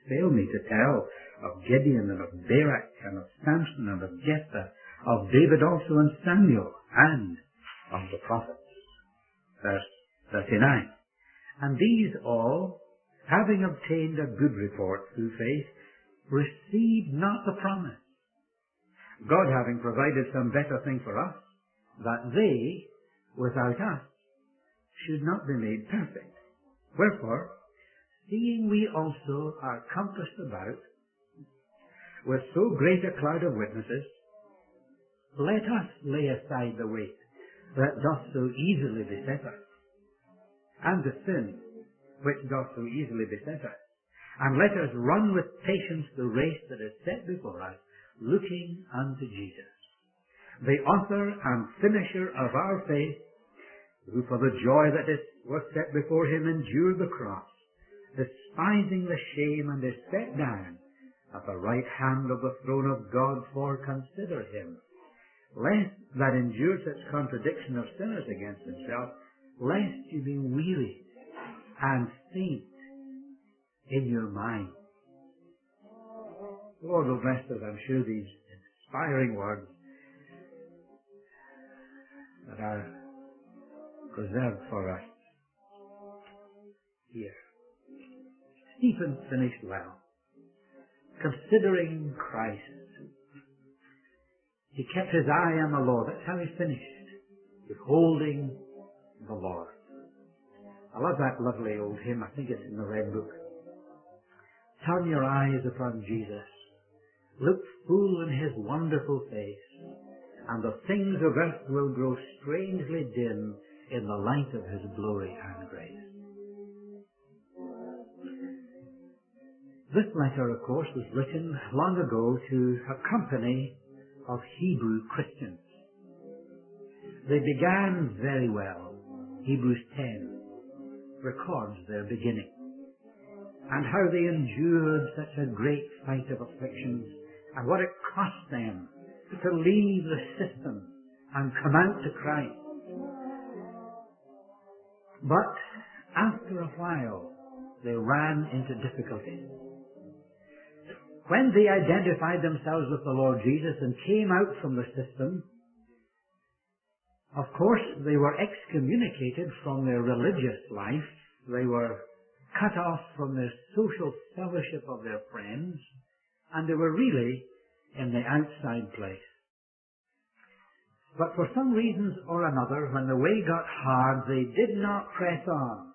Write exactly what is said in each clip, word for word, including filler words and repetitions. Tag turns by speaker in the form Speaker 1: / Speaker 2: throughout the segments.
Speaker 1: fail me to tell of Gideon and of Barak and of Samson and of Jephthah, of David also and Samuel, and of the prophets. Verse thirty-nine. And these all, having obtained a good report through faith, received not the promise, God having provided some better thing for us, that they, without us, should not be made perfect. Wherefore, seeing we also are compassed about with so great a cloud of witnesses, let us lay aside the weight that doth so easily beset us, and the sin which doth so easily beset us, and let us run with patience the race that is set before us, looking unto Jesus, the author and finisher of our faith, who for the joy that is, was set before him endured the cross, despising the shame, and is set down at the right hand of the throne of God. For consider him, lest that endure such contradiction of sinners against himself, lest you be weary and faint in your mind. The Lord will bless us, I'm sure, these inspiring words that are preserved for us here. Stephen finished well, considering Christ. He kept his eye on the Lord. That's how he finished, beholding the Lord. I love that lovely old hymn. I think it's in the Red Book. Turn your eyes upon Jesus. Look full in his wonderful face, and the things of earth will grow strangely dim in the light of his glory and grace. This letter, of course, was written long ago to a company of Hebrew Christians. They began very well. Hebrews ten records their beginning, and how they endured such a great fight of afflictions, and what it cost them to leave the system and come out to Christ. But after a while, they ran into difficulties. When they identified themselves with the Lord Jesus and came out from the system, of course, they were excommunicated from their religious life. They were cut off from the social fellowship of their friends, and they were really in the outside place. But for some reasons or another, when the way got hard, they did not press on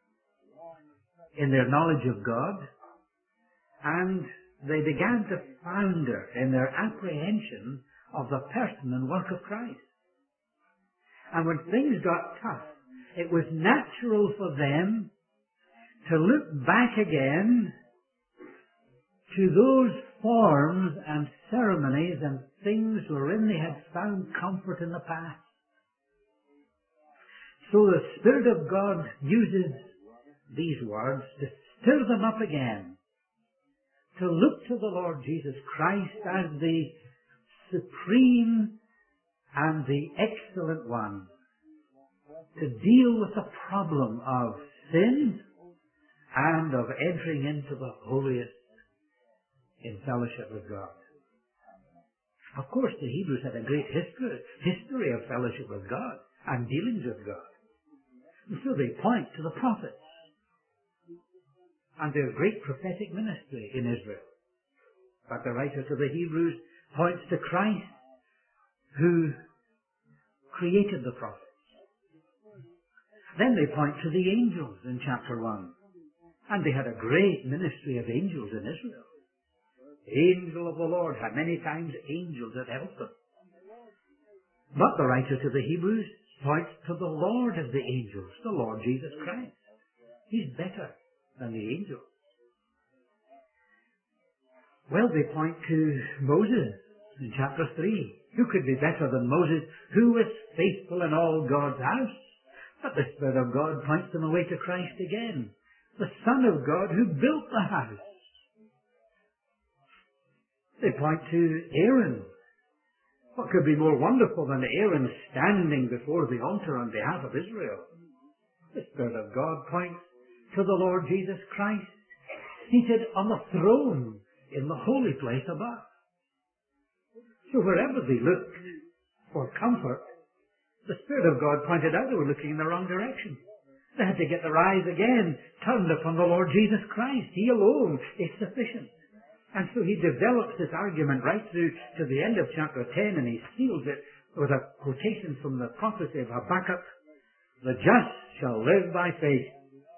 Speaker 1: in their knowledge of God, and they began to founder in their apprehension of the person and work of Christ. And when things got tough, it was natural for them to look back again to those forms and ceremonies and things wherein they had found comfort in the past. So the Spirit of God uses these words to stir them up again, to look to the Lord Jesus Christ as the supreme and the excellent one, to deal with the problem of sin and of entering into the holiest in fellowship with God. Of course, the Hebrews had a great history, history of fellowship with God and dealings with God. And so they point to the prophets and their great prophetic ministry in Israel. But the writer to the Hebrews points to Christ, who created the prophets. Then they point to the angels in chapter one. And they had a great ministry of angels in Israel. Angel of the Lord, how many times angels had helped them. But the writer to the Hebrews points to the Lord of the angels, the Lord Jesus Christ. He's better than the angels. Well, they point to Moses in chapter three. Who could be better than Moses, who was faithful in all God's house? But the Spirit of God points them away to Christ again, the Son of God who built the house. They point to Aaron. What could be more wonderful than Aaron standing before the altar on behalf of Israel? The Spirit of God points to the Lord Jesus Christ, seated on the throne in the holy place above. So wherever they looked for comfort, the Spirit of God pointed out they were looking in the wrong direction. They had to get their eyes again turned upon the Lord Jesus Christ. He alone is sufficient. And so he develops this argument right through to the end of chapter ten, and he seals it with a quotation from the prophecy of Habakkuk, "The just shall live by faith."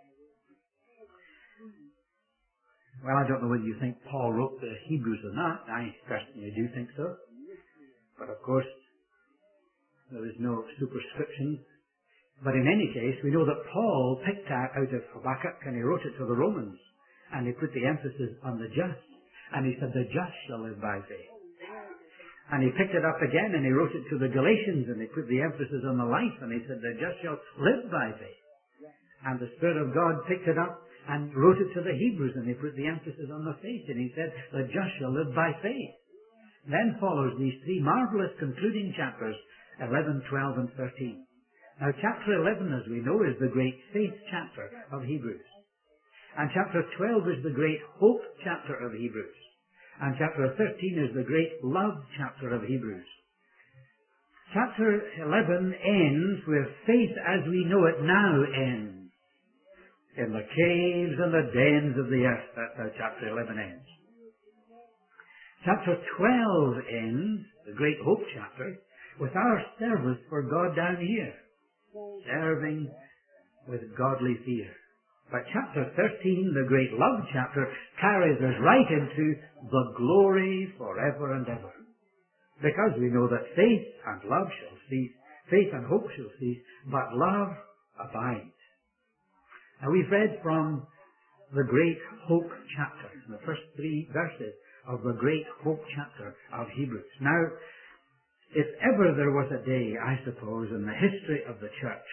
Speaker 1: Well, I don't know whether you think Paul wrote the Hebrews or not. I personally do think so. But of course, there is no superscription. But in any case, we know that Paul picked that out of Habakkuk and he wrote it to the Romans. And he put the emphasis on the just. And he said, "The just shall live by faith." And he picked it up again and he wrote it to the Galatians and he put the emphasis on the life. And he said, "The just shall live by faith." And the Spirit of God picked it up and wrote it to the Hebrews and he put the emphasis on the faith. And he said, "The just shall live by faith." Then follows these three marvelous concluding chapters, eleven, twelve, and thirteen. Now chapter eleven, as we know, is the great faith chapter of Hebrews. And chapter twelve is the great hope chapter of Hebrews. And chapter thirteen is the great love chapter of Hebrews. Chapter eleven ends where faith as we know it now ends. In the caves and the dens of the earth. That's how chapter eleven ends. Chapter twelve ends, the great hope chapter, with our service for God down here. Serving with godly fear. But chapter thirteen, the great love chapter, carries us right into the glory forever and ever. Because we know that faith and love shall cease, faith and hope shall cease, but love abides. Now we've read from the great hope chapter, the first three verses of the great hope chapter of Hebrews. Now, if ever there was a day, I suppose, in the history of the church,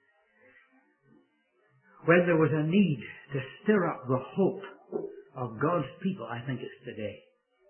Speaker 1: when there was a need to stir up the hope of God's people, I think it's today.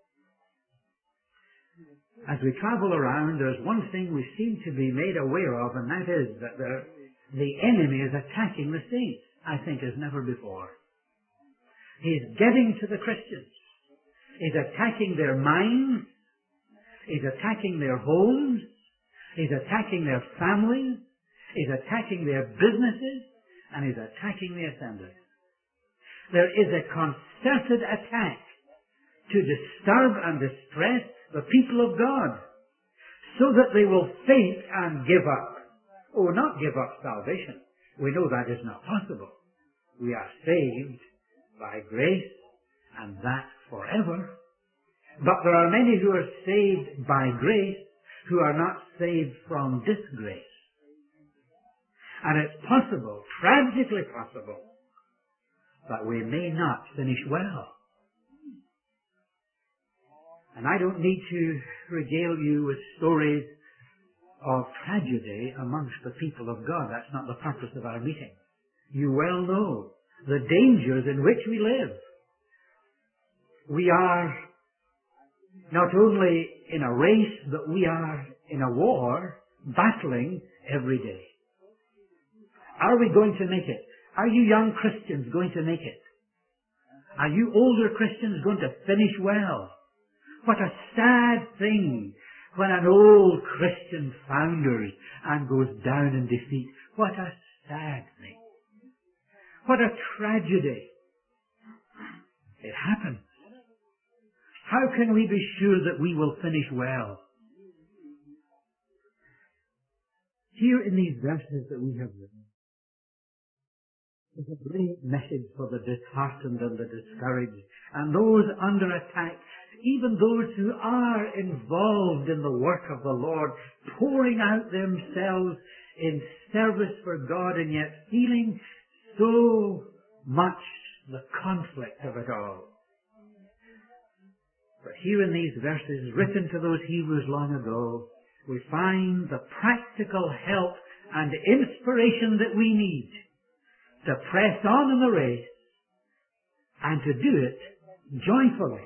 Speaker 1: As we travel around, there's one thing we seem to be made aware of, and that is that the, the enemy is attacking the saints, I think, as never before. He's getting to the Christians. He's attacking their minds. He's attacking their homes. He's attacking their families. He's attacking their businesses. And he's attacking the assemblies. There is a concerted attack to disturb and distress the people of God so that they will faint and give up. Oh, not give up salvation. We know that is not possible. We are saved by grace and that forever. But there are many who are saved by grace who are not saved from disgrace. And it's possible, tragically possible, that we may not finish well. And I don't need to regale you with stories of tragedy amongst the people of God. That's not the purpose of our meeting. You well know the dangers in which we live. We are not only in a race, but we are in a war, battling every day. Are we going to make it? Are you young Christians going to make it? Are you older Christians going to finish well? What a sad thing when an old Christian founders and goes down in defeat. What a sad thing. What a tragedy. It happens. How can we be sure that we will finish well? Here in these verses that we have written, is a great message for the disheartened and the discouraged and those under attack, even those who are involved in the work of the Lord, pouring out themselves in service for God and yet feeling so much the conflict of it all. But here in these verses written to those Hebrews long ago, we find the practical help and inspiration that we need to press on in the race and to do it joyfully.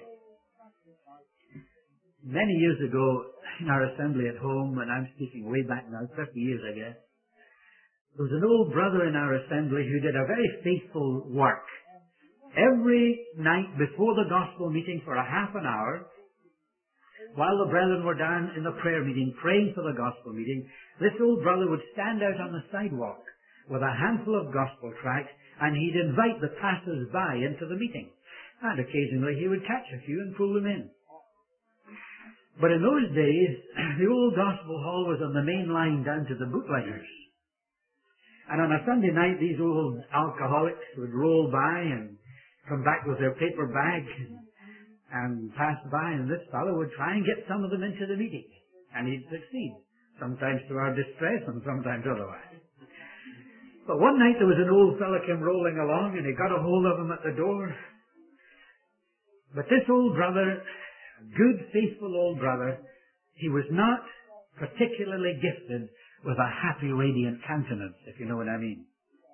Speaker 1: Many years ago in our assembly at home, and I'm speaking way back now, thirty years I guess, there was an old brother in our assembly who did a very faithful work every night before the gospel meeting for a half an hour, while the brethren were down in the prayer meeting praying for the gospel meeting, this old brother would stand out on the sidewalk with a handful of gospel tracts, and he'd invite the passers-by into the meeting. And occasionally he would catch a few and pull them in. But in those days, the old gospel hall was on the main line down to the bootleggers. And on a Sunday night, these old alcoholics would roll by and come back with their paper bag and, and pass by, and this fellow would try and get some of them into the meeting. And he'd succeed, sometimes to our distress and sometimes otherwise. But one night there was an old fellow came rolling along, and he got a hold of him at the door. But this old brother, good, faithful old brother, he was not particularly gifted with a happy, radiant countenance, if you know what I mean.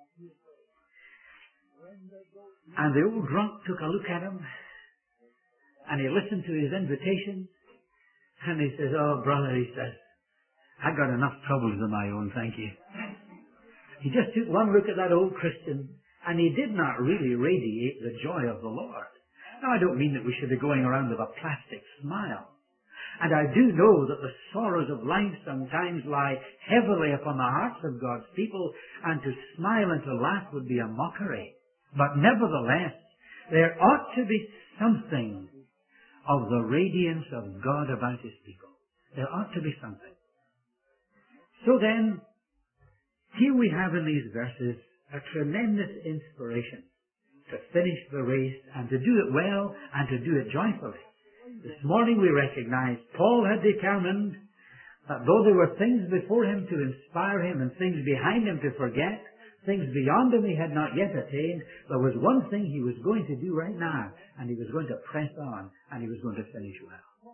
Speaker 1: And the old drunk took a look at him, and he listened to his invitation, and he says, "Oh, brother," he says, "I got enough troubles of my own, thank you." He just took one look at that old Christian, and he did not really radiate the joy of the Lord. Now, I don't mean that we should be going around with a plastic smile. And I do know that the sorrows of life sometimes lie heavily upon the hearts of God's people, and to smile and to laugh would be a mockery. But nevertheless, there ought to be something of the radiance of God about His people. There ought to be something. So then, here we have in these verses a tremendous inspiration to finish the race and to do it well and to do it joyfully. This morning we recognize Paul had determined that though there were things before him to inspire him and things behind him to forget, things beyond him he had not yet attained, there was one thing he was going to do right now, and he was going to press on, and he was going to finish well.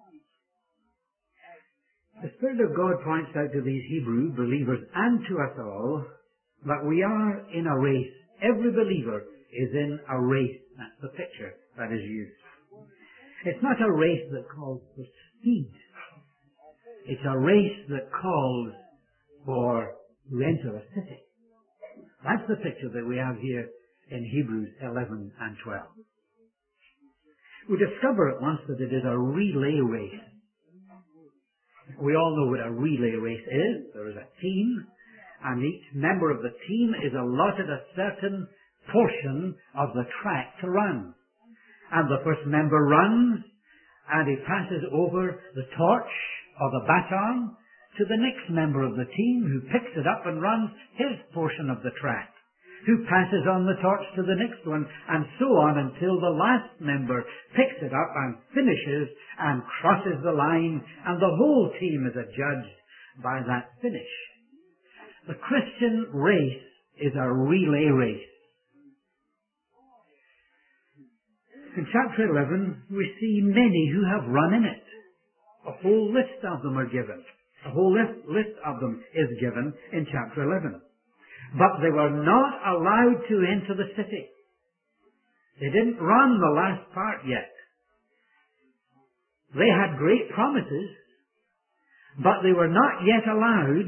Speaker 1: The Spirit of God points out to these Hebrew believers and to us all that we are in a race. Every believer is in a race. That's the picture that is used. It's not a race that calls for speed. It's a race that calls for to enter a city. That's the picture that we have here in Hebrews eleven and twelve. We discover at once that it is a relay race. We all know what a relay race is. There is a team, and each member of the team is allotted a certain portion of the track to run. And the first member runs, and he passes over the torch or the baton to the next member of the team, who picks it up and runs his portion of the track, who passes on the torch to the next one, and so on until the last member picks it up and finishes and crosses the line, and the whole team is adjudged by that finish. The Christian race is a relay race. In chapter eleven, we see many who have run in it. A whole list of them are given. A whole list, list of them is given in chapter eleven. But they were not allowed to enter the city. They didn't run the last part yet. They had great promises, but they were not yet allowed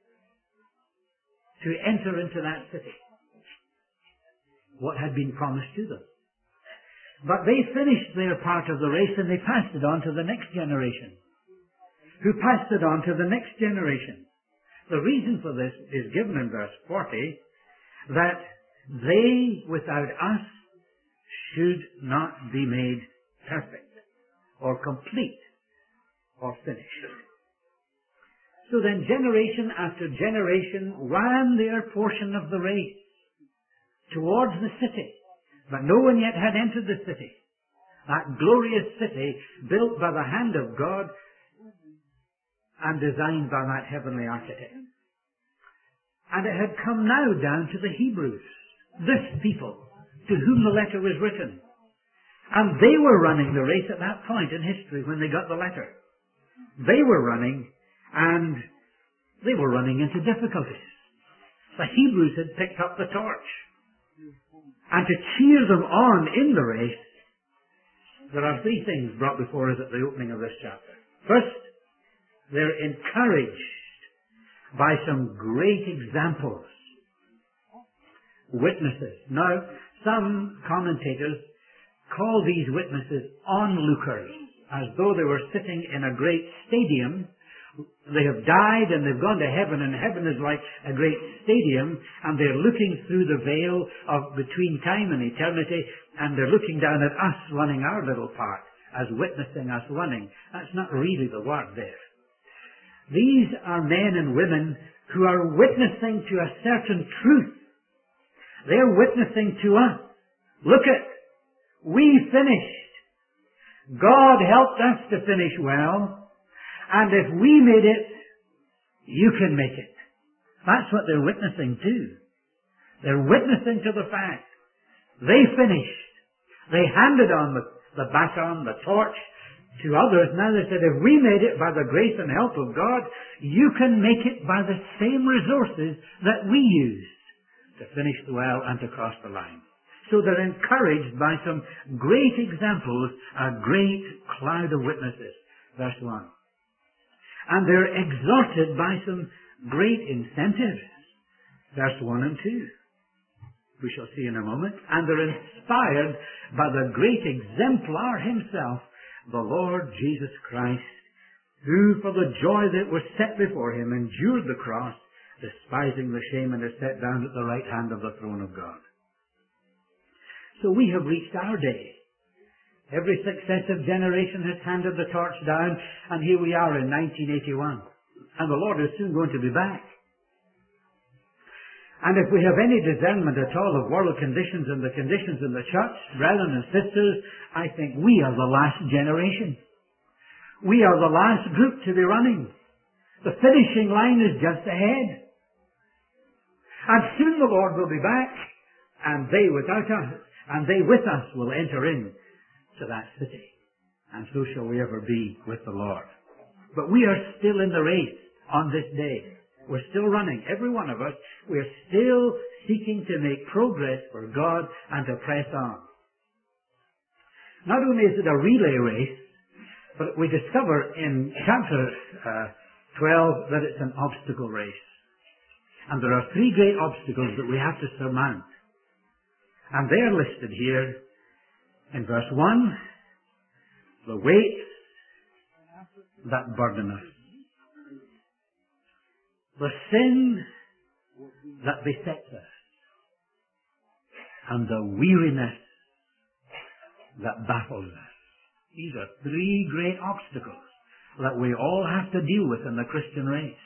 Speaker 1: to enter into that city. What had been promised to them. But they finished their part of the race, and they passed it on to the next generation, who passed it on to the next generation. The reason for this is given in verse forty, that they without us should not be made perfect, or complete, or finished. So then generation after generation ran their portion of the race towards the city. But no one yet had entered the city. That glorious city built by the hand of God and designed by that heavenly architect. And it had come now down to the Hebrews, this people to whom the letter was written. And they were running the race at that point in history when they got the letter. They were running, and they were running into difficulties. The Hebrews had picked up the torch. And to cheer them on in the race, there are three things brought before us at the opening of this chapter. First, they're encouraged by some great examples, witnesses. Now, some commentators call these witnesses onlookers, as though they were sitting in a great stadium. They have died and they've gone to heaven, and heaven is like a great stadium, and they're looking through the veil of between time and eternity, and they're looking down at us running our little part, as witnessing us running. That's not really the word there. These are men and women who are witnessing to a certain truth. They're witnessing to us. Look at, we finished. God helped us to finish well. And if we made it, you can make it. That's what they're witnessing to. They're witnessing to the fact they finished. They handed on the, the baton, the torch, to others. Now they said, if we made it by the grace and help of God, you can make it by the same resources that we used to finish well and to cross the line. So they're encouraged by some great examples, a great cloud of witnesses. Verse one. And they're exhorted by some great incentives. Verse one and two. We shall see in a moment. And they're inspired by the great exemplar himself, the Lord Jesus Christ, who for the joy that was set before him endured the cross, despising the shame, and is set down at the right hand of the throne of God. So we have reached our day. Every successive generation has handed the torch down, and here we are in nineteen eighty-one. And the Lord is soon going to be back. And if we have any discernment at all of world conditions and the conditions in the church, brethren and sisters, I think we are the last generation. We are the last group to be running. The finishing line is just ahead. And soon the Lord will be back, and they without us, and they with us will enter in to that city. And so shall we ever be with the Lord. But we are still in the race on this day. We're still running. Every one of us, we're still seeking to make progress for God and to press on. Not only is it a relay race, but we discover in chapter uh, twelve that it's an obstacle race. And there are three great obstacles that we have to surmount. And they are listed here in verse one. The weights that burden us. The sin that besets us. And the weariness that baffles us. These are three great obstacles that we all have to deal with in the Christian race.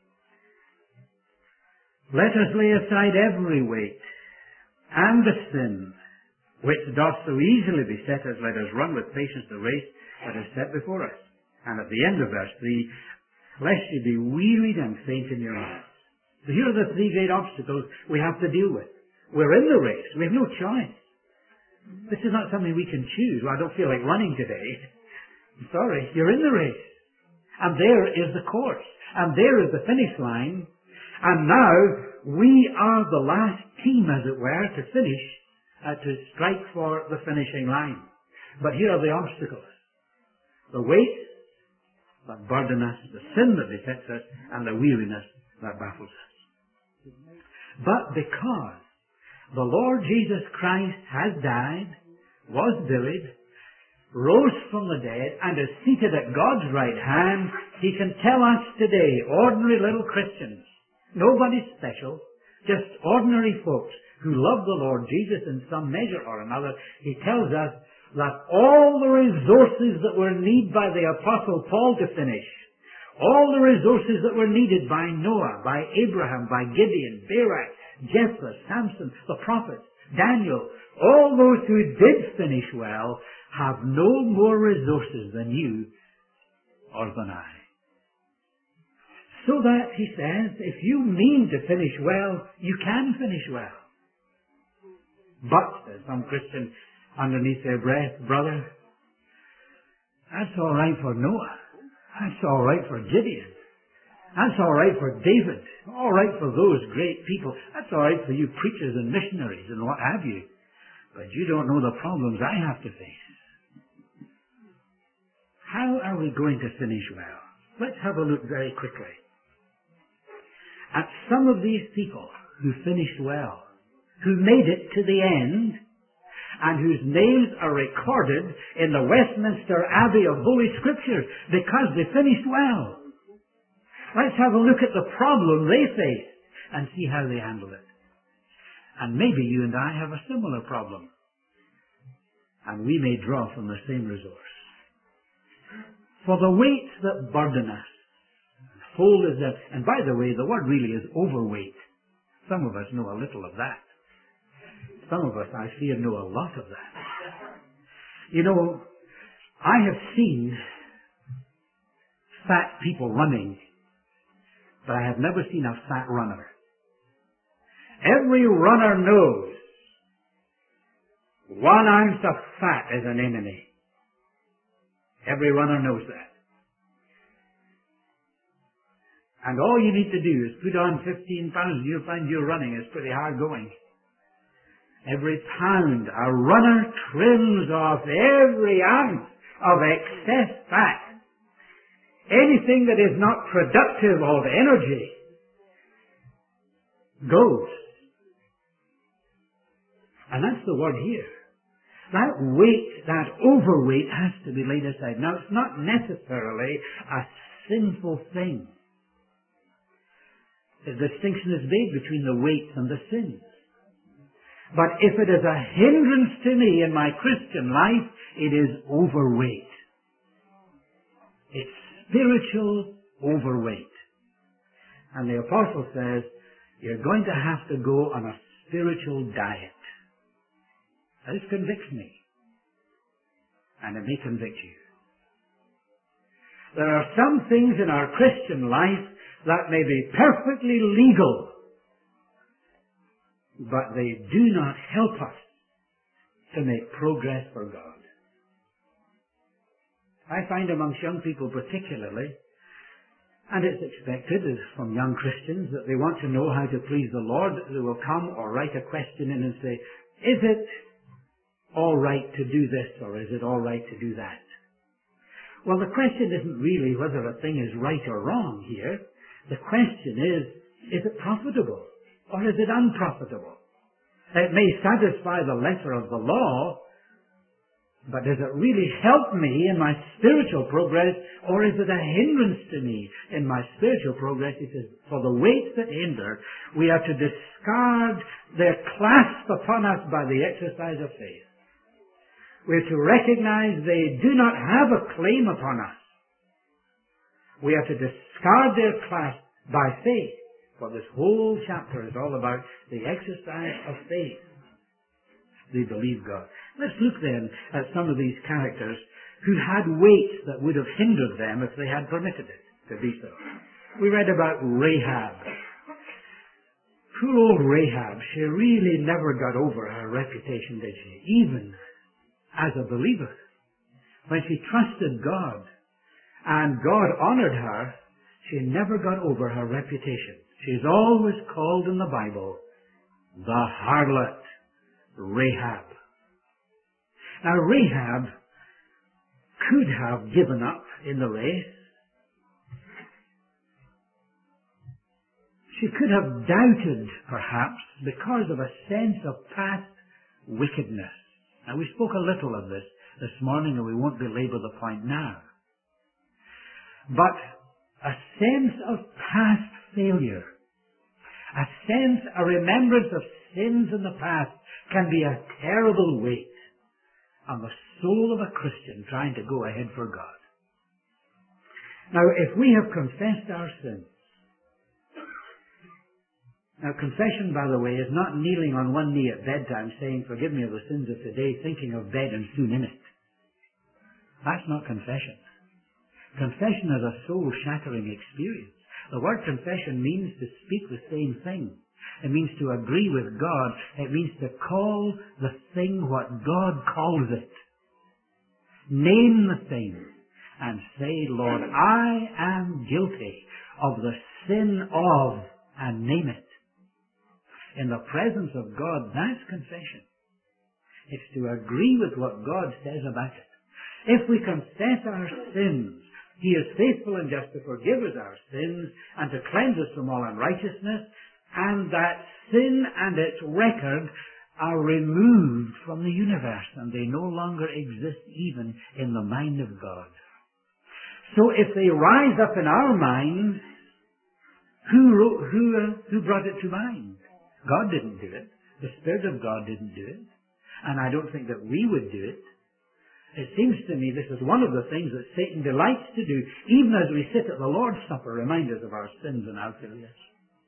Speaker 1: Let us lay aside every weight and the sin which doth so easily beset us. Let us run with patience the race that is set before us. And at the end of verse three, lest ye be wearied and faint in your minds. So here are the three great obstacles we have to deal with. We're in the race. We have no choice. This is not something we can choose. Well, I don't feel like running today. I'm sorry, you're in the race. And there is the course. And there is the finish line. And now we are the last team, as it were, to finish, uh, to strike for the finishing line. But here are the obstacles. The weight that burden us, the sin that besets us, and the weariness that baffles us. But because the Lord Jesus Christ has died, was buried, rose from the dead, and is seated at God's right hand, He can tell us today, ordinary little Christians, nobody special, just ordinary folks who love the Lord Jesus in some measure or another, He tells us that all the resources that were needed by the Apostle Paul to finish, all the resources that were needed by Noah, by Abraham, by Gideon, Barak, Jephthah, Samson, the prophets, Daniel, all those who did finish well have no more resources than you or than I. So that, he says, if you mean to finish well, you can finish well. But, says some Christian underneath their breath, brother, that's all right for Noah. That's all right for Gideon. That's all right for David. All right for those great people. That's all right for you preachers and missionaries and what have you. But you don't know the problems I have to face. How are we going to finish well? Let's have a look very quickly at some of these people who finished well, who made it to the end and whose names are recorded in the Westminster Abbey of Holy Scriptures because they finished well. Let's have a look at the problem they faced and see how they handled it. And maybe you and I have a similar problem, and we may draw from the same resource. For the weights that burden us, hold us down. And by the way, the word really is overweight. Some of us know a little of that. Some of us, I fear, know a lot of that. You know, I have seen fat people running, but I have never seen a fat runner. Every runner knows one ounce of fat is an enemy. Every runner knows that. And all you need to do is put on fifteen pounds and you'll find your running is pretty hard going. Every pound a runner trims off every ounce of excess fat. Anything that is not productive of energy goes. And that's the word here. That weight, that overweight has to be laid aside. Now, it's not necessarily a sinful thing. The distinction is made between the weights and the sins. But if it is a hindrance to me in my Christian life, it is overweight. It's spiritual overweight. And the apostle says, you're going to have to go on a spiritual diet. This convicts me. And it may convict you. There are some things in our Christian life that may be perfectly legal, but they do not help us to make progress for God. I find amongst young people particularly, and it's expected from young Christians that they want to know how to please the Lord, they will come or write a question in and say, is it all right to do this or is it all right to do that? Well, the question isn't really whether a thing is right or wrong here. The question is, is it profitable or is it unprofitable? It may satisfy the letter of the law, but does it really help me in my spiritual progress, or is it a hindrance to me in my spiritual progress? It says, for the weights that hinder, we are to discard their clasp upon us by the exercise of faith. We are to recognize they do not have a claim upon us. We are to discard their clasp by faith. For this whole chapter is all about the exercise of faith. They believe God. Let's look then at some of these characters who had weights that would have hindered them if they had permitted it to be so. We read about Rahab. Poor old Rahab, she really never got over her reputation, did she? Even as a believer. When she trusted God and God honored her, she never got over her reputation. She's always called in the Bible the harlot Rahab. Now Rahab could have given up in the race. She could have doubted, perhaps, because of a sense of past wickedness. Now we spoke a little of this this morning and we won't belabor the point now. But a sense of past failure, a sense, a remembrance of sins in the past can be a terrible weight on the soul of a Christian trying to go ahead for God. Now, if we have confessed our sins, now confession, by the way, is not kneeling on one knee at bedtime saying, forgive me of the sins of today, thinking of bed and soon in it. That's not confession. Confession is a soul-shattering experience. The word confession means to speak the same thing. It means to agree with God. It means to call the thing what God calls it. Name the thing and say, Lord, I am guilty of the sin of, and name it. In the presence of God, that's confession. It's to agree with what God says about it. If we confess our sins, He is faithful and just to forgive us our sins and to cleanse us from all unrighteousness, and that sin and its record are removed from the universe, and they no longer exist even in the mind of God. So if they rise up in our minds, who wrote, who, uh, who brought it to mind? God didn't do it. The Spirit of God didn't do it. And I don't think that we would do it. It seems to me this is one of the things that Satan delights to do, even as we sit at the Lord's Supper, remind us of our sins and our failures.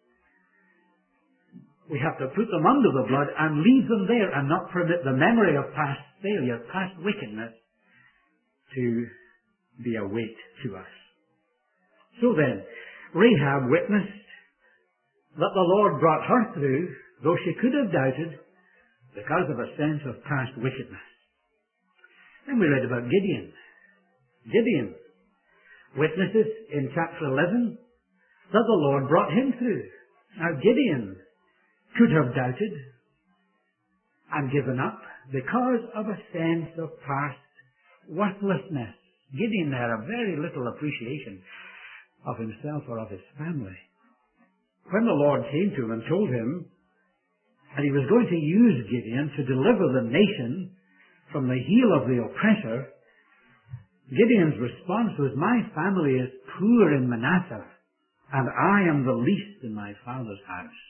Speaker 1: We have to put them under the blood and leave them there and not permit the memory of past failure, past wickedness, to be a weight to us. So then, Rahab witnessed that the Lord brought her through, though she could have doubted, because of a sense of past wickedness. Then we read about Gideon. Gideon witnesses in chapter eleven that the Lord brought him through. Now Gideon could have doubted and given up because of a sense of past worthlessness. Gideon had a very little appreciation of himself or of his family. When the Lord came to him and told him that he was going to use Gideon to deliver the nation from the heel of the oppressor, Gideon's response was, "My family is poor in Manasseh, and I am the least in my father's house."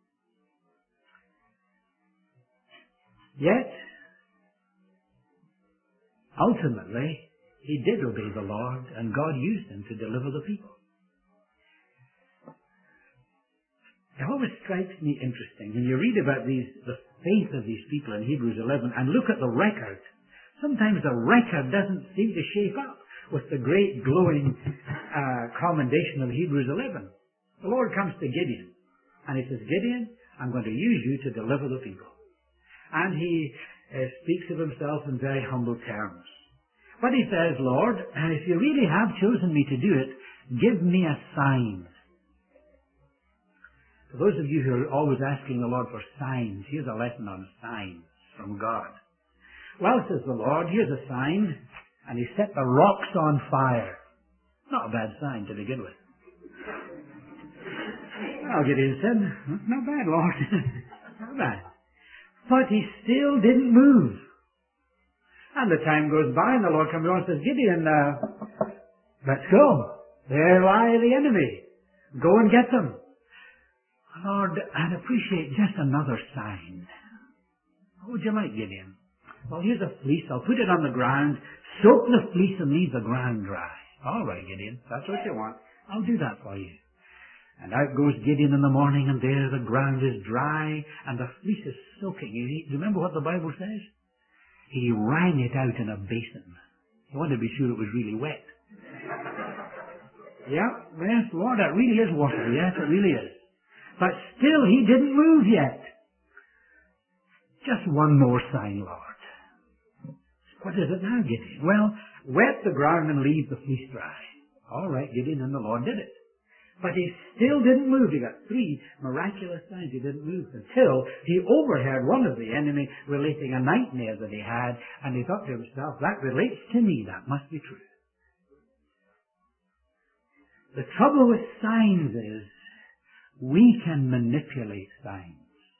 Speaker 1: Yet, ultimately, he did obey the Lord, and God used him to deliver the people. It always strikes me interesting when you read about these, the faith of these people in Hebrews eleven and look at the record. Sometimes the record doesn't seem to shape up with the great glowing uh, commendation of Hebrews eleven. The Lord comes to Gideon and he says, "Gideon, I'm going to use you to deliver the people." And he uh, speaks of himself in very humble terms. But he says, "Lord, if you really have chosen me to do it, give me a sign." For those of you who are always asking the Lord for signs, here's a lesson on signs from God. "Well," says the Lord, "here's a sign." And he set the rocks on fire. Not a bad sign to begin with. Well, Gideon said, "Not bad, Lord." Not bad. But he still didn't move. And the time goes by and the Lord comes along and says, "Gideon, uh, let's go. There lie the enemy. Go and get them." "Lord, I'd appreciate just another sign." "What would you like, Gideon?" "Well, here's a fleece. I'll put it on the ground, soak the fleece and leave the ground dry." "All right, Gideon, that's what you want. I'll do that for you." And out goes Gideon in the morning, and there the ground is dry, and the fleece is soaking. You you remember what the Bible says? He wrung it out in a basin. He wanted to be sure it was really wet. Yeah, yes, Lord, that really is water. Yes, it really is. But still, he didn't move yet. "Just one more sign, Lord." "What is it now, Gideon?" "Well, wet the ground and leave the fleece dry." "All right, Gideon," and the Lord did it. But he still didn't move. He got three miraculous signs. He didn't move until he overheard one of the enemy relating a nightmare that he had, and he thought to himself, "That relates to me. That must be true." The trouble with signs is we can manipulate signs.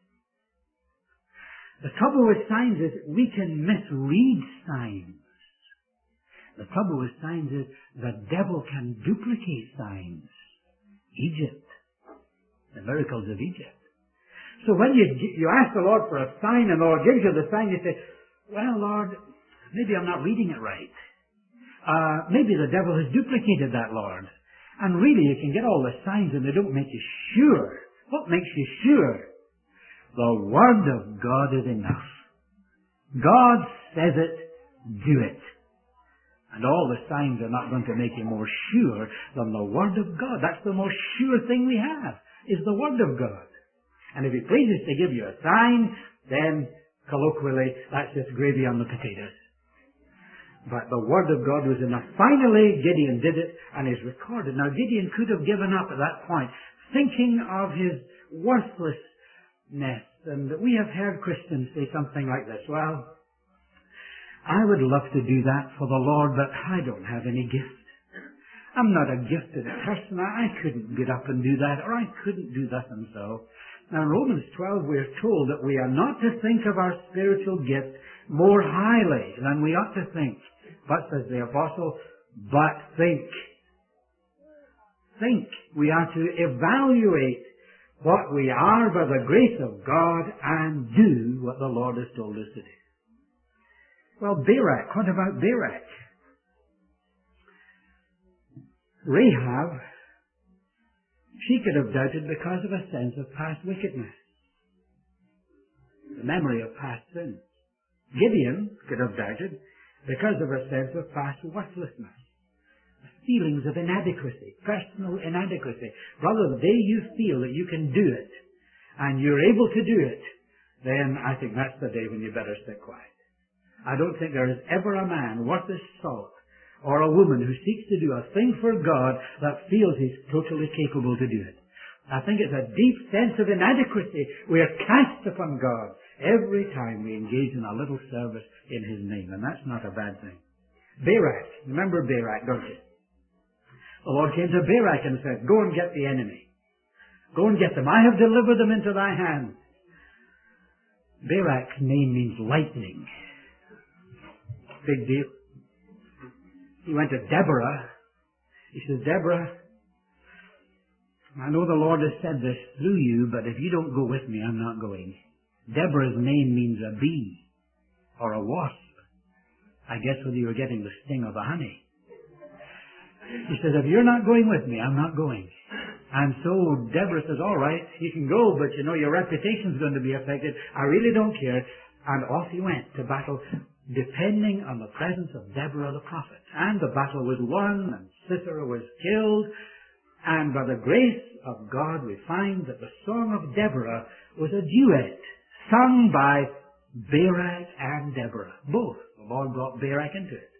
Speaker 1: The trouble with signs is we can misread signs. The trouble with signs is the devil can duplicate signs. Egypt, the miracles of Egypt. So when you you ask the Lord for a sign and the Lord gives you the sign, you say, "Well, Lord, maybe I'm not reading it right. Uh, maybe the devil has duplicated that, Lord." And really, you can get all the signs and they don't make you sure. What makes you sure? The Word of God is enough. God says it, do it. And all the signs are not going to make you more sure than the Word of God. That's the most sure thing we have, is the Word of God. And if He pleases to give you a sign, then colloquially, that's just gravy on the potatoes. But the Word of God was enough. Finally, Gideon did it, and is recorded. Now, Gideon could have given up at that point, thinking of his worthlessness. And we have heard Christians say something like this, "Well, I would love to do that for the Lord, but I don't have any gift. I'm not a gifted person. I couldn't get up and do that, or I couldn't do that and so. Now in Romans twelve we are told that we are not to think of our spiritual gift more highly than we ought to think. But, says the apostle, but think. Think. We are to evaluate what we are by the grace of God and do what the Lord has told us to do. Well, Barak, what about Barak? Rahab, she could have doubted because of a sense of past wickedness, the memory of past sins. Gideon could have doubted because of a sense of past worthlessness, feelings of inadequacy, personal inadequacy. Brother, the day you feel that you can do it, and you're able to do it, then I think that's the day when you better stay quiet. I don't think there is ever a man worth his salt or a woman who seeks to do a thing for God that feels he's totally capable to do it. I think it's a deep sense of inadequacy. We are cast upon God every time we engage in a little service in His name, and that's not a bad thing. Barak, remember Barak, don't you? The Lord came to Barak and said, go and get the enemy. Go and get them. I have delivered them into thy hand. Barak's name means lightning. Big deal. He went to Deborah. He says, Deborah, I know the Lord has said this through you, but if you don't go with me, I'm not going. Deborah's name means a bee or a wasp. I guess whether you were getting the sting or the honey. He says, if you're not going with me, I'm not going. And so Deborah says, all right, you can go, but you know, your reputation's going to be affected. I really don't care. And off he went to battle, depending on the presence of Deborah the prophet. And the battle was won, and Sisera was killed. And by the grace of God, we find that the song of Deborah was a duet, sung by Barak and Deborah. Both. The Lord brought Barak into it.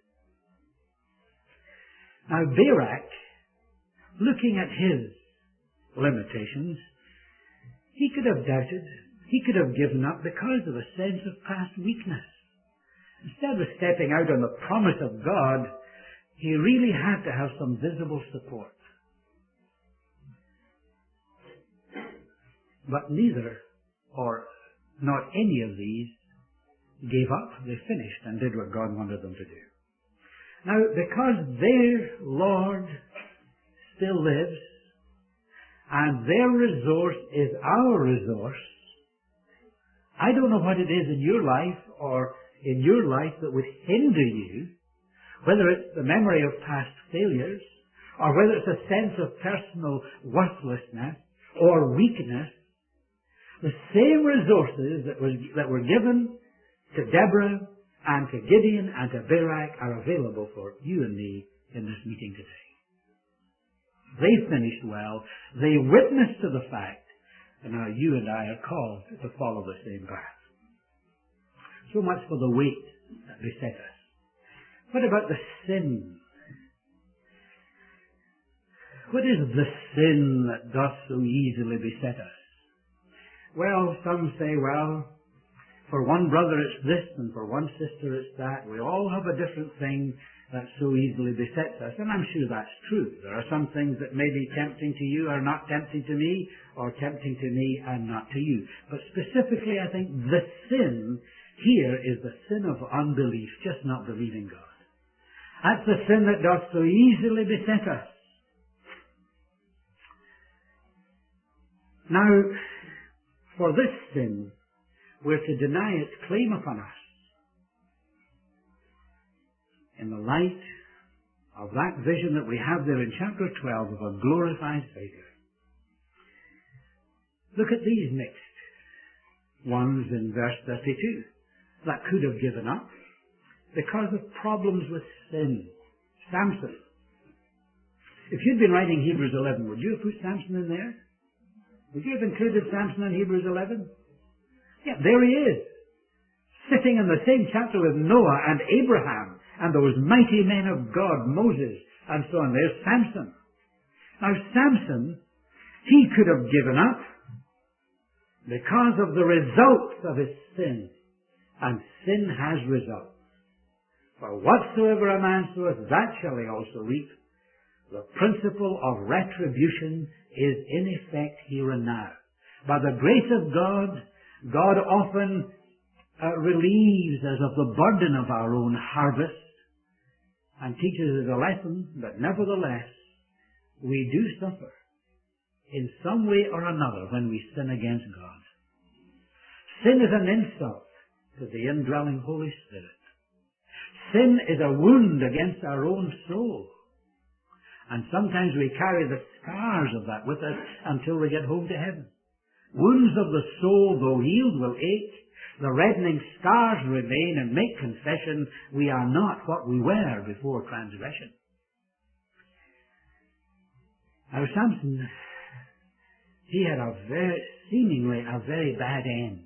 Speaker 1: Now Barak, looking at his limitations, he could have doubted, he could have given up because of a sense of past weakness. Instead of stepping out on the promise of God, he really had to have some visible support. But neither, or not any of these, gave up. They finished and did what God wanted them to do. Now, because their Lord still lives, and their resource is our resource, I don't know what it is in your life or in your life that would hinder you, whether it's the memory of past failures, or whether it's a sense of personal worthlessness or weakness. The same resources that were, that were given to Deborah and to Gideon and to Barak are available for you and me in this meeting today. They finished well. They witnessed to the fact that now you and I are called to follow the same path. So much for the weight that beset us. What about the sin? What is the sin that doth so easily beset us? Well, some say, well, for one brother it's this, and for one sister it's that. We all have a different thing that so easily besets us, and I'm sure that's true. There are some things that may be tempting to you are not tempting to me, or tempting to me and not to you. But specifically, I think the sin here is the sin of unbelief, just not believing God. That's the sin that doth so easily beset us. Now, for this sin, we're to deny its claim upon us in the light of that vision that we have there in chapter twelve of a glorified Savior. Look at these next ones in verse thirty-two. That could have given up because of problems with sin. Samson. If you'd been writing Hebrews eleven, would you have put Samson in there? Would you have included Samson in Hebrews eleven? Yeah, there he is, sitting in the same chapter with Noah and Abraham and those mighty men of God, Moses, and so on. There's Samson. Now, Samson, he could have given up because of the results of his sin. And sin has results. For whatsoever a man soweth, that shall he also reap. The principle of retribution is in effect here and now. By the grace of God, God often uh, relieves us of the burden of our own harvest and teaches us a lesson that nevertheless we do suffer in some way or another when we sin against God. Sin is an insult to the indwelling Holy Spirit. Sin is a wound against our own soul. And sometimes we carry the scars of that with us until we get home to heaven. Wounds of the soul, though healed, will ache. The reddening scars remain, and make confession we are not what we were before transgression. Now Samson, he had a very, seemingly a very bad end.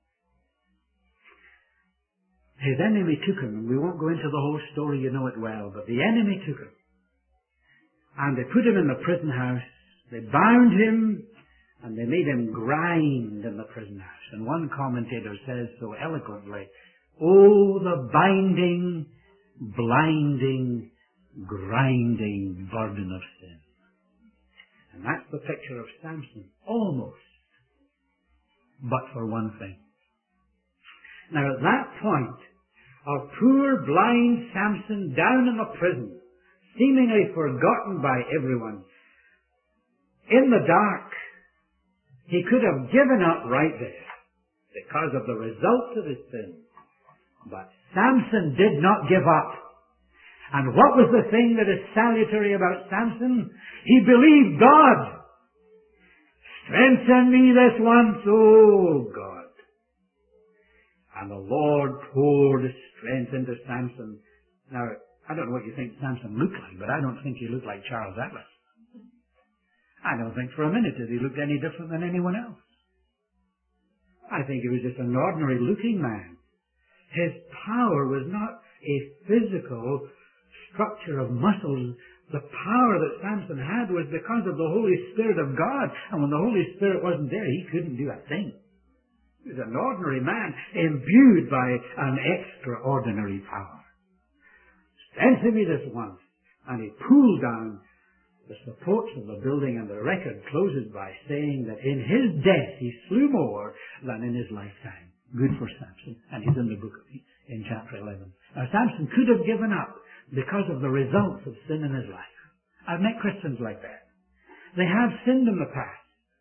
Speaker 1: His enemy took him, and we won't go into the whole story, you know it well, but the enemy took him. And they put him in the prison house. They bound him, and they made him grind in the prison house. And one commentator says so eloquently, "Oh, the binding, blinding, grinding burden of sin." And that's the picture of Samson, almost, but for one thing. Now at that point of poor blind Samson down in the prison, seemingly forgotten by everyone, in the dark, he could have given up right there because of the results of his sin. But Samson did not give up. And what was the thing that is salutary about Samson? He believed God. Strengthen me this once, O God. And the Lord poured strength into Samson. Now, I don't know what you think Samson looked like, but I don't think he looked like Charles Atlas. I don't think for a minute that he looked any different than anyone else. I think he was just an ordinary looking man. His power was not a physical structure of muscles. The power that Samson had was because of the Holy Spirit of God. And when the Holy Spirit wasn't there, he couldn't do a thing. He was an ordinary man imbued by an extraordinary power. Strengthen me this once. And he pulled down the supports of the building, and the record closes by saying that in his death he slew more than in his lifetime. Good for Samson. And he's in the book of, in chapter eleven. Now Samson could have given up because of the results of sin in his life. I've met Christians like that. They have sinned in the past.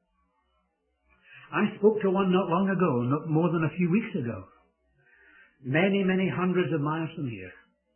Speaker 1: I spoke to one not long ago, not more than a few weeks ago. Many, many hundreds of miles from here.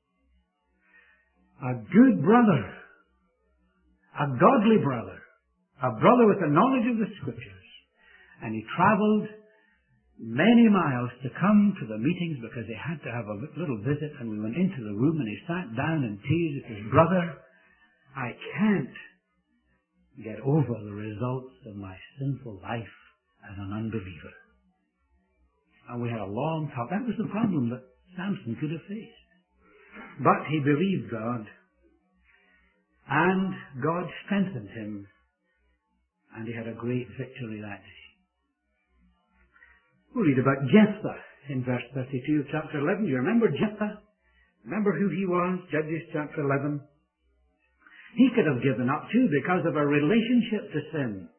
Speaker 1: A good brother. A godly brother. A brother with the knowledge of the Scriptures. And he traveled many miles to come to the meetings because he had to have a little visit, and we went into the room and he sat down in tears and says, "Brother, I can't get over the results of my sinful life as an unbeliever." And we had a long talk. That was the problem that Samson could have faced. But he believed God, and God strengthened him, and he had a great victory that day. We'll read about Jephthah in verse thirty-two of chapter eleven. Do you remember Jephthah? Remember who he was? Judges chapter eleven. He could have given up too because of a relationship to sin.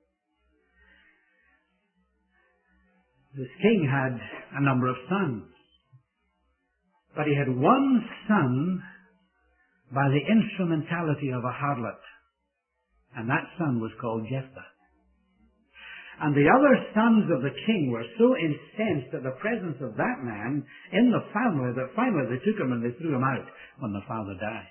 Speaker 1: This king had a number of sons, but he had one son by the instrumentality of a harlot, and that son was called Jephthah. And the other sons of the king were so incensed at the presence of that man in the family that finally they took him and they threw him out when the father died.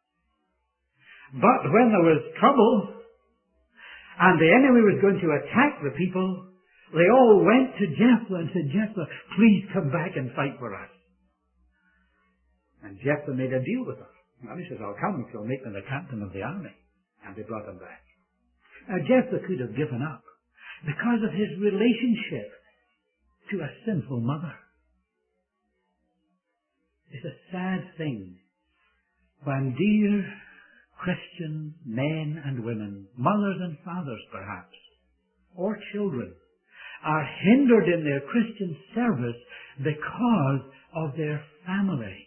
Speaker 1: But when there was trouble and the enemy was going to attack the people, they all went to Jephthah and said, "Jephthah, please come back and fight for us." And Jephthah made a deal with them. And he says, "I'll come if you'll make me the captain of the army." And they brought him back. Now Jephthah could have given up because of his relationship to a sinful mother. It's a sad thing when dear Christian men and women, mothers and fathers perhaps, or children, are hindered in their Christian service because of their family.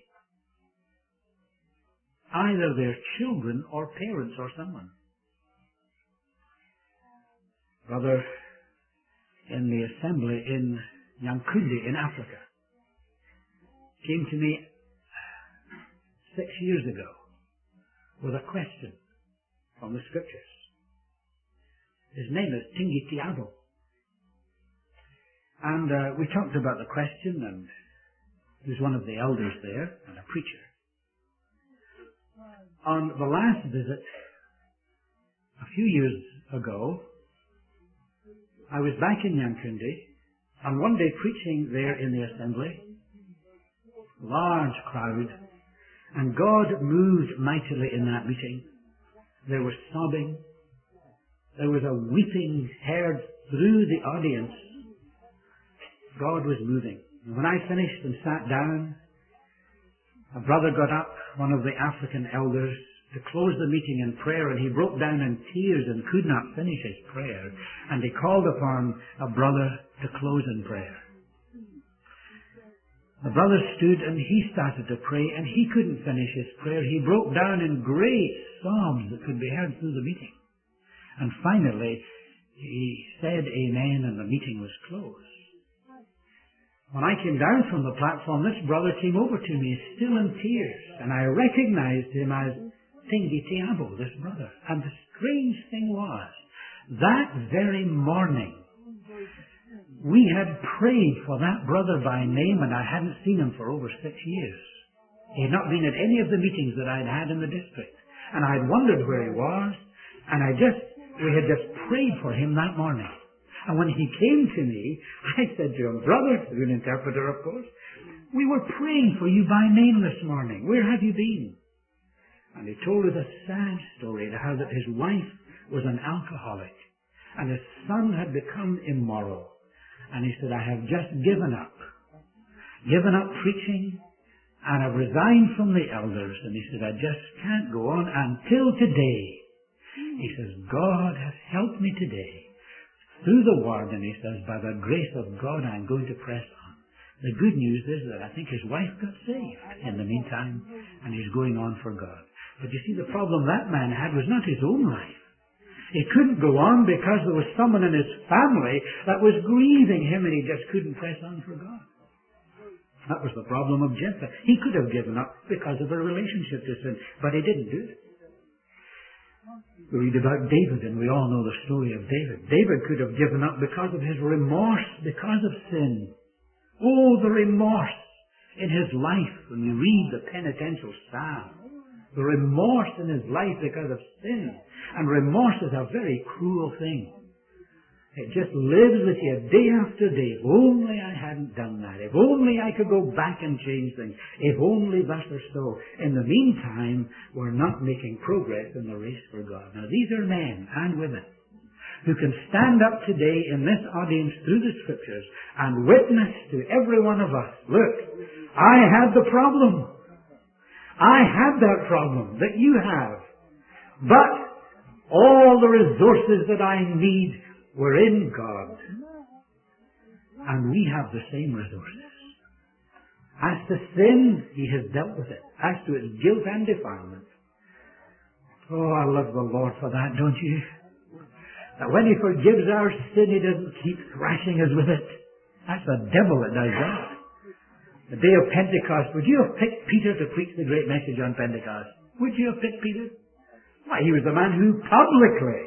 Speaker 1: Either their children or parents or someone. Brother, in the assembly in Nyankundi in Africa came to me six years ago with a question from the Scriptures. His name is Tingi Tiabo. And uh, we talked about the question, and he was one of the elders there and a preacher. On the last visit, a few years ago, I was back in Nyankundi, and one day preaching there in the assembly, large crowd, and God moved mightily in that meeting. There was sobbing. There was a weeping heard through the audience. God was moving. And when I finished and sat down, a brother got up, one of the African elders, to close the meeting in prayer, and he broke down in tears and could not finish his prayer. And he called upon a brother to close in prayer. The brother stood and he started to pray, and he couldn't finish his prayer. He broke down in great sobs that could be heard through the meeting. And finally, he said amen, and the meeting was closed. When I came down from the platform, this brother came over to me, still in tears, and I recognized him as Tingi Tiabo, this brother. And the strange thing was, that very morning, we had prayed for that brother by name, and I hadn't seen him for over six years. He had not been at any of the meetings that I'd had in the district. And I had wondered where he was, and I just, we had just prayed for him that morning. And when he came to me, I said to him, brother, through an interpreter of course, we were praying for you by name this morning. Where have you been? And he told us a sad story, how that his wife was an alcoholic, and his son had become immoral. And he said, I have just given up, given up preaching, and I've resigned from the elders. And he said, I just can't go on until today. He says, God has helped me today through the word, and he says, by the grace of God, I'm going to press on. The good news is that I think his wife got saved in the meantime, and he's going on for God. But you see, the problem that man had was not his own life. He couldn't go on because there was someone in his family that was grieving him, and he just couldn't press on for God. That was the problem of Jephthah. He could have given up because of a relationship to sin, but he didn't do it. We read about David, and we all know the story of David. David could have given up because of his remorse, because of sin. Oh, the remorse in his life when you read the penitential psalm. The remorse in his life because of sin. And remorse is a very cruel thing. It just lives with you day after day. If only I hadn't done that. If only I could go back and change things. If only thus or so. In the meantime, we're not making progress in the race for God. Now, these are men and women who can stand up today in this audience through the Scriptures and witness to every one of us. Look, I had the problem. I had that problem that you have. But all the resources that I need were in God. And we have the same resources. As to sin, he has dealt with it. As to its guilt and defilement. Oh, I love the Lord for that, don't you? That when he forgives our sin, he doesn't keep thrashing us with it. That's the devil that does that. The day of Pentecost, would you have picked Peter to preach the great message on Pentecost? Would you have picked Peter? Why, he was the man who publicly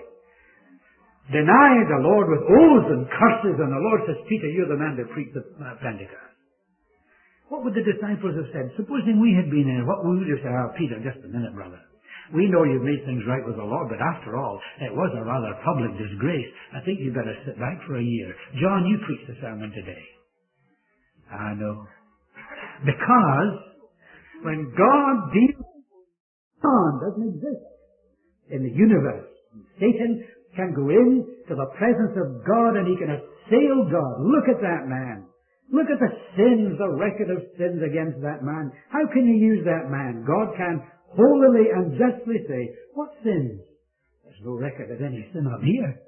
Speaker 1: denied the Lord with oaths and curses, and the Lord says, Peter, you're the man to preach the uh, Pentecost. What would the disciples have said? Supposing we had been there, what would we have said? Oh, Peter, just a minute, brother. We know you've made things right with the Lord, but after all, it was a rather public disgrace. I think you better sit back for a year. John, you preach the sermon today. I know. Because when God deals, God doesn't exist in the universe. Satan can go in to the presence of God and he can assail God. Look at that man. Look at the sins, the record of sins against that man. How can you use that man? God can holily and justly say, what sins? There's no record of any sin up here.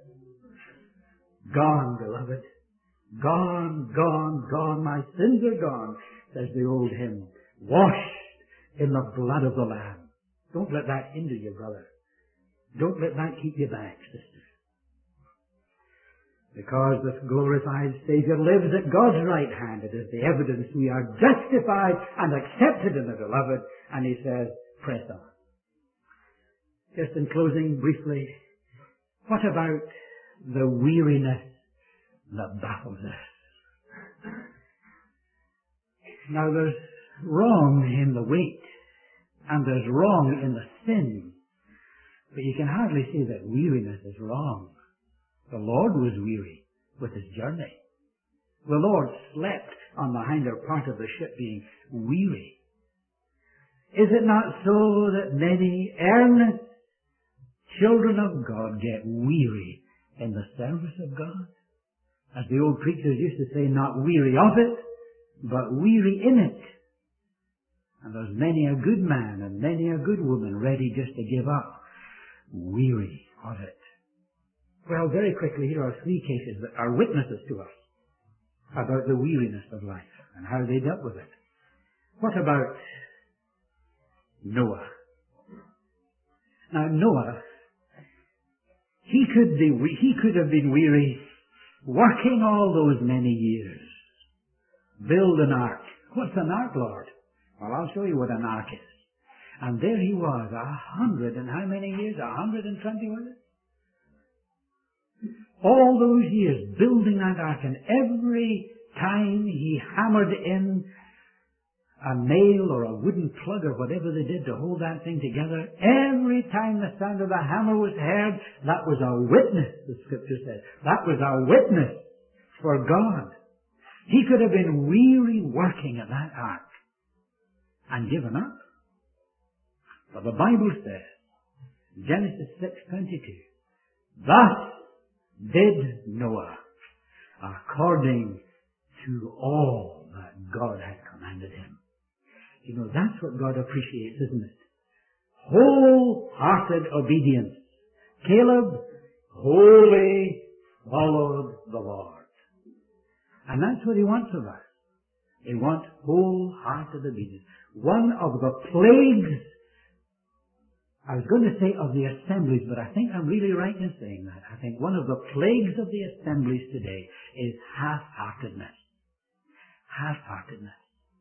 Speaker 1: Gone, beloved. Gone, gone, gone. My sins are gone, says the old hymn. Washed in the blood of the Lamb. Don't let that hinder you, brother. Don't let that keep you back, sister. Because this glorified Savior lives at God's right hand, it is the evidence we are justified and accepted in the Beloved. And he says, press on. Just in closing briefly, what about the weariness that baffles us? Now there's wrong in the weight, and there's wrong in the sin. But you can hardly say that weariness is wrong. The Lord was weary with his journey. The Lord slept on the hinder part of the ship, being weary. Is it not so that many earnest children of God get weary in the service of God? As the old preachers used to say, not weary of it, but weary in it. And there's many a good man and many a good woman ready just to give up, weary of it. Well, very quickly, here are three cases that are witnesses to us about the weariness of life and how they dealt with it. What about Noah? Now, Noah, he could be, he could have been weary working all those many years. Build an ark. What's an ark, Lord? Well, I'll show you what an ark is. And there he was, a hundred and how many years? A hundred and twenty, was it? All those years building that ark, and every time he hammered in a nail or a wooden plug or whatever they did to hold that thing together, every time the sound of the hammer was heard, that was a witness, the Scripture says. That was a witness for God. He could have been weary working at that ark and given up. But the Bible says, Genesis six twenty-two, thus did Noah according to all that God had commanded him. You know, that's what God appreciates, isn't it? Wholehearted obedience. Caleb wholly followed the Lord. And that's what he wants of us. He wants wholehearted obedience. One of the plagues, I was going to say of the assemblies, but I think I'm really right in saying that. I think one of the plagues of the assemblies today is half-heartedness. Half-heartedness.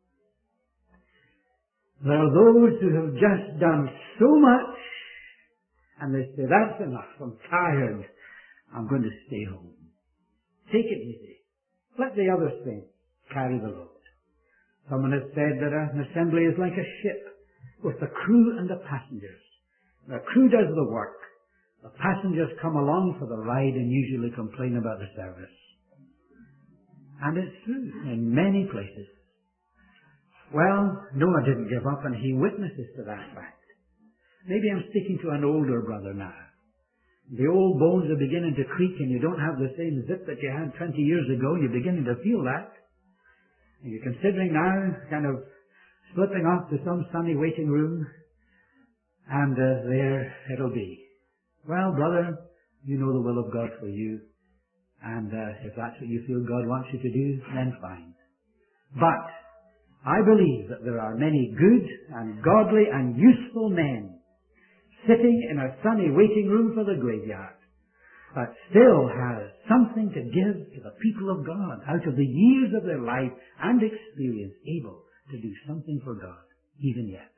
Speaker 1: There are those who have just done so much, and they say, that's enough, I'm tired, I'm going to stay home. Take it easy. Let the other saints carry the load. Someone has said that an assembly is like a ship with the crew and the passengers. The crew does the work. The passengers come along for the ride and usually complain about the service. And it's true in many places. Well, Noah didn't give up, and he witnesses to that fact. Maybe I'm speaking to an older brother now. The old bones are beginning to creak, and you don't have the same zip that you had twenty years ago. You're beginning to feel that. And you're considering now kind of slipping off to some sunny waiting room, and uh, there it'll be. Well, brother, you know the will of God for you, and uh, if that's what you feel God wants you to do, then fine. But I believe that there are many good and godly and useful men sitting in a sunny waiting room for the graveyard that still has something to give to the people of God out of the years of their life and experience, able to do something for God even yet.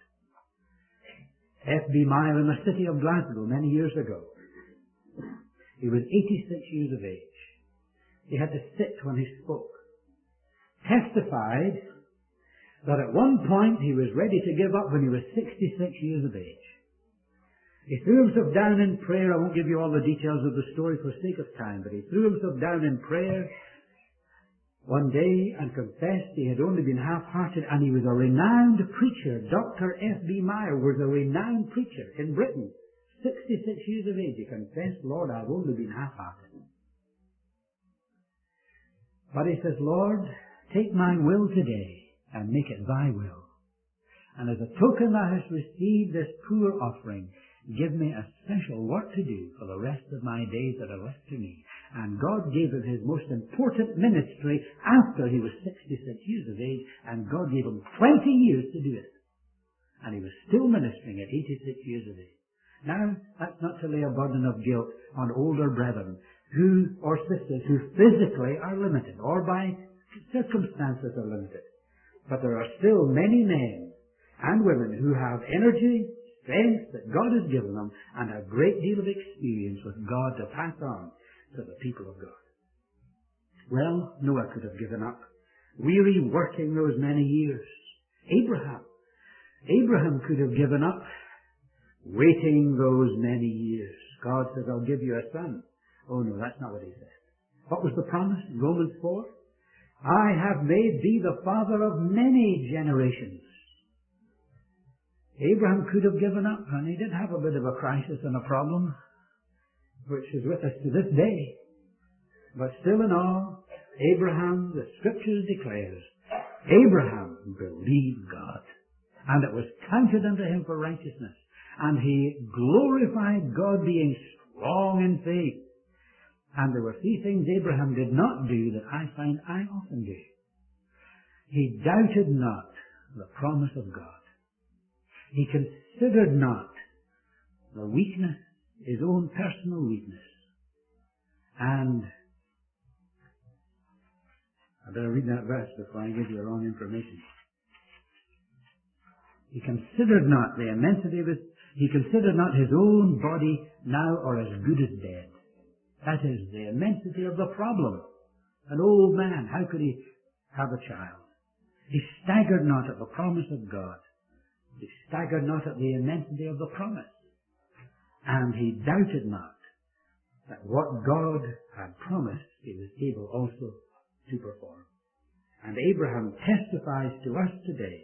Speaker 1: F B Meyer in the city of Glasgow many years ago. He was eighty-six years of age. He had to sit when he spoke. Testified that at one point he was ready to give up when he was sixty-six years of age. He threw himself down in prayer. I won't give you all the details of the story for sake of time, but he threw himself down in prayer one day and confessed he had only been half-hearted, and he was a renowned preacher. Doctor F B Meyer was a renowned preacher in Britain. sixty-six years of age. He confessed, Lord, I've only been half-hearted. But he says, Lord, take my will today and make it thy will. And as a token thou hast received this poor offering, give me a special work to do for the rest of my days that are left to me. And God gave him his most important ministry after he was sixty-six years of age, and God gave him twenty years to do it. And he was still ministering at eighty-six years of age. Now, that's not to lay a burden of guilt on older brethren who, or sisters who physically are limited, or by circumstances are limited. But there are still many men and women who have energy, strength that God has given them, and a great deal of experience with God to pass on to the people of God. Well, Noah could have given up, weary working those many years. Abraham. Abraham could have given up, waiting those many years. God says, I'll give you a son. Oh no, that's not what he said. What was the promise? Romans four. I have made thee the father of many generations. Abraham could have given up, and he did have a bit of a crisis and a problem, which is with us to this day. But still in all, Abraham, the Scriptures declares, Abraham believed God, and it was counted unto him for righteousness, and he glorified God, being strong in faith. And there were three things Abraham did not do that I find I often do. He doubted not the promise of God. He considered not the weakness, his own personal weakness. And I better read that verse before I give you wrong information. He considered not the immensity of his, he considered not his own body now or as good as dead. That is the immensity of the problem. An old man, how could he have a child? He staggered not at the promise of God. He staggered not at the immensity of the promise. And he doubted not that what God had promised he was able also to perform. And Abraham testifies to us today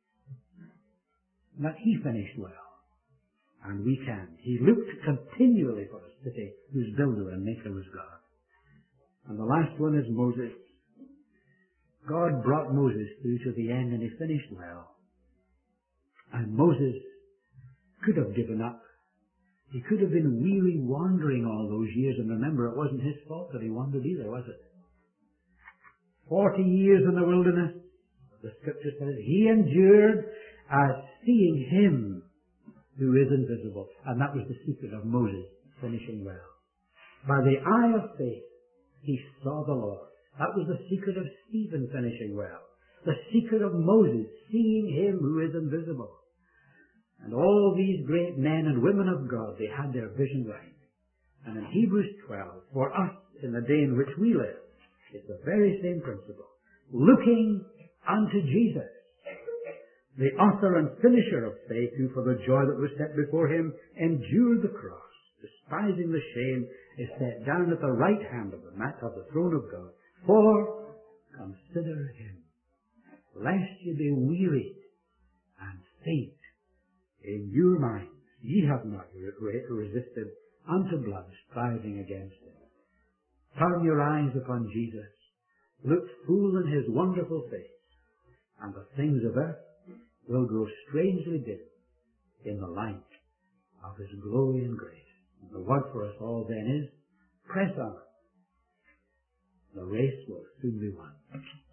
Speaker 1: that he finished well. And we can. He looked continually for a city whose builder and maker was God. And the last one is Moses. God brought Moses through to the end, and he finished well. And Moses could have given up. He could have been weary wandering all those years, and remember, it wasn't his fault that he wandered either, was it? Forty years in the wilderness, the Scripture says, he endured as seeing him who is invisible. And that was the secret of Moses finishing well. By the eye of faith, he saw the Lord. That was the secret of Stephen finishing well. The secret of Moses, seeing him who is invisible. And all these great men and women of God, they had their vision right. And in Hebrews twelve, for us in the day in which we live, it's the very same principle. Looking unto Jesus, the author and finisher of faith, who for the joy that was set before him endured the cross, despising the shame, is set down at the right hand of the mat of the throne of God. For consider him, lest ye be wearied and faint in your minds. Ye have not re- resisted unto blood, striving against it. Turn your eyes upon Jesus. Look full in his wonderful face, and the things of earth will grow strangely dim in the light of his glory and grace. And the word for us all then is, press on. The race will soon be won.